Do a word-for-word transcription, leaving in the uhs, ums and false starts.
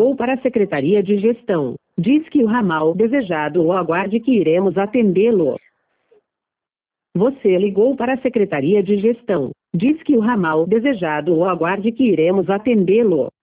ligou para a Secretaria de Gestão. Diz que o ramal desejado ou aguarde que iremos atendê-lo. Você ligou para a Secretaria de Gestão. Diz que o ramal desejado ou aguarde que iremos atendê-lo.